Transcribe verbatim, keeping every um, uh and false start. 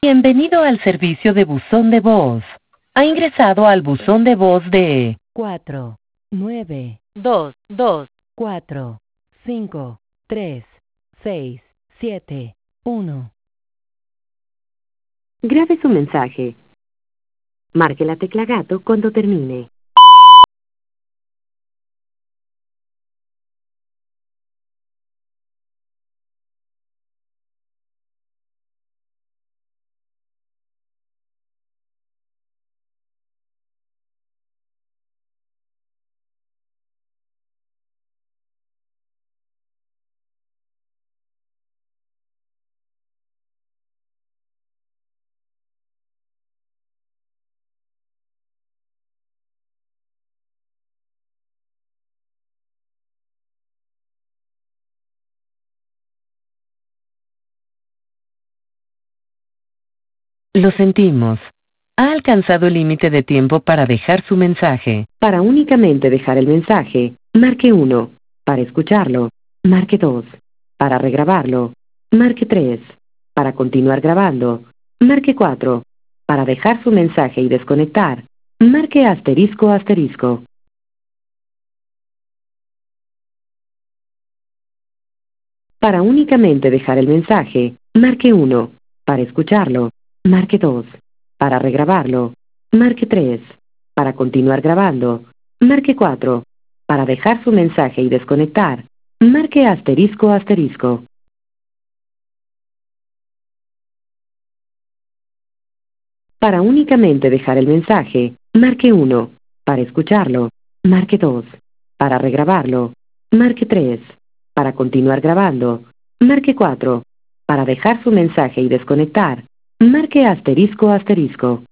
Bienvenido al servicio de buzón de voz. Ha ingresado al buzón de voz de cuatro nueve dos dos cuatro cinco tres seis siete uno. Grabe su mensaje. Marque la tecla gato cuando termine. Lo sentimos. Ha alcanzado el límite de tiempo para dejar su mensaje. Para únicamente dejar el mensaje, marque uno. Para escucharlo, marque dos. Para regrabarlo, marque tres. Para continuar grabando, marque cuatro. Para dejar su mensaje y desconectar, marque asterisco asterisco. Para únicamente dejar el mensaje, marque uno. Para escucharlo, marque dos. Para regrabarlo, marque tres. Para continuar grabando, marque cuatro. Para dejar su mensaje y desconectar, marque asterisco asterisco. Para únicamente dejar el mensaje, marque uno. Para escucharlo, marque dos. Para regrabarlo, marque tres. Para continuar grabando, marque cuatro. Para dejar su mensaje y desconectar, marque asterisco asterisco.